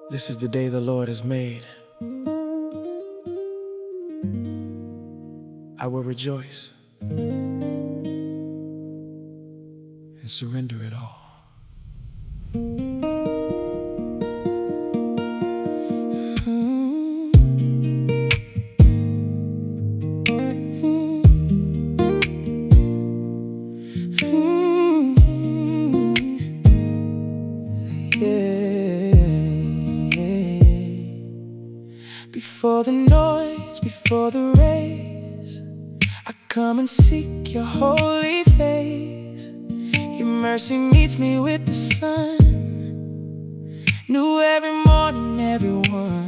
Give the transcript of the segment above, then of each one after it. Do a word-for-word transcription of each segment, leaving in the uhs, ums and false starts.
This is the day the Lord has made. I will rejoice and surrender it all. Before the noise, before the race, I come and seek your holy face. Your mercy meets me with the sun, new every morning, everyone.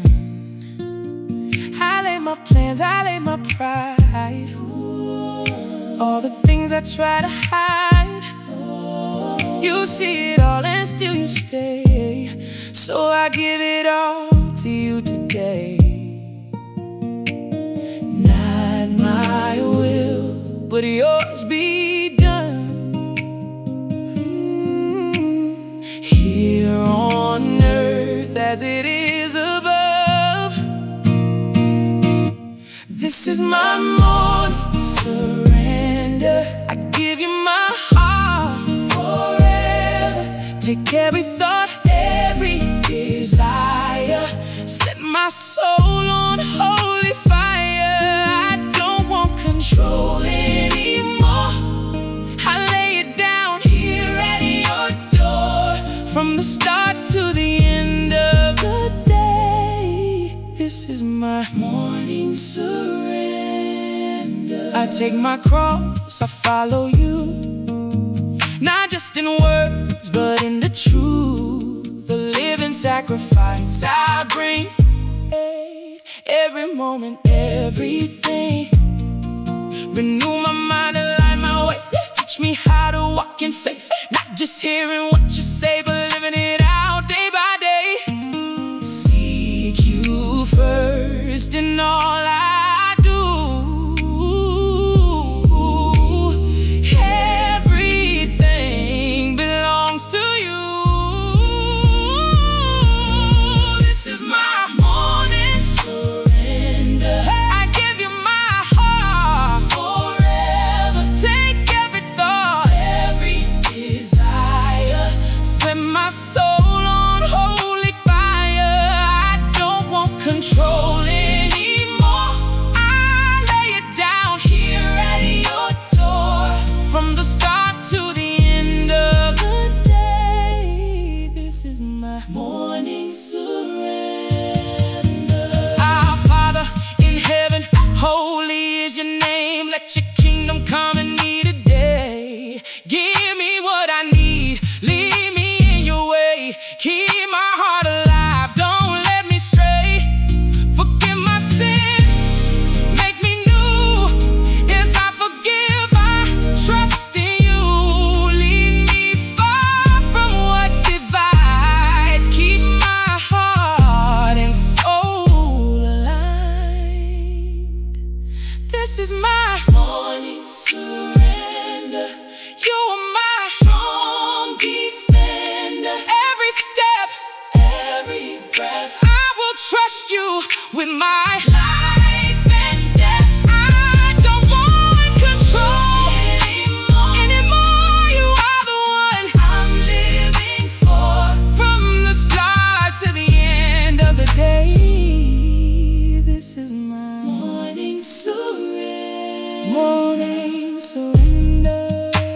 I lay my plans, I lay my pride, all the things I try to hide. You see it all and still you stay, so I give it all to you today. Not my will, but yours be done, mm, here on earth as it is above. This is my morning surrender. I give you my heart forever. Take every thought, every desire, set my soul on holy fire. I don't want control anymore. I lay it down here at your door. From the start to the end of the day, this is my morning surrender. I take my cross, I follow you, not just in words, but in the truth. The living sacrifice I bring, every moment, everything. Renew my mind, align my way. Teach me how to walk in faith, not just hearing what you say, but living it out day by day. Seek you first in all I do. Everything belongs to you. This is my morning surrender. I give you my heart forever. Take every thought, every desire, set my soul on holy fire. I don't want control anymore. I lay it down here at your door. From the start to the end of the day, this is my morning surrender. Our Father in heaven, holy is your name. Let your kingdom come in me today. Give me what I need, lead me in your way. Keep my heart alive, don't let me stray. Forgive my sin, make me new. Yes, I forgive, I trust in you. Lead me far from what divides. Keep my heart and soul aligned. This is my morning surrender. You are my strong defender. Every step, every breath, I will trust you with my life and death. I don't want control anymore. Anymore, you are the one I'm living for. From the start to the end of the day, this is my morning surrender. Morning surrender.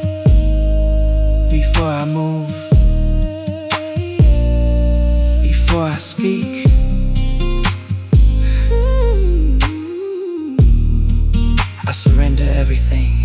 Before I move, before I speak, I surrender everything.